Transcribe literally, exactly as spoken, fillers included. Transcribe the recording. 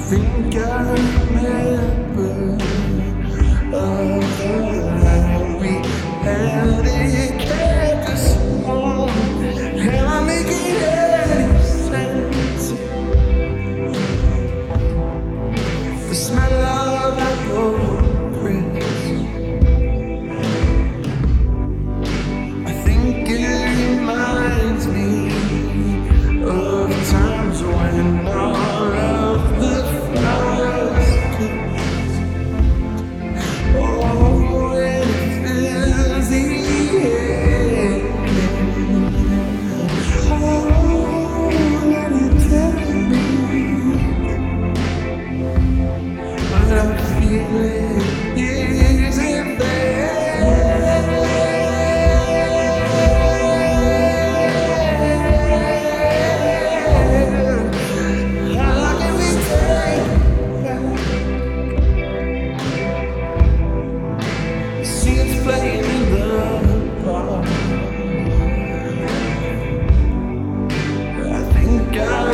think I remember a night we had it kept us warm. Am I making any sense? The smell of apple crisp, I think it reminds me of times when all of the flowers kissed. Oh, and it fills the air. Oh, let it tell me, but I feel it isn't there. How can we take back? See it's playing in the park. I think I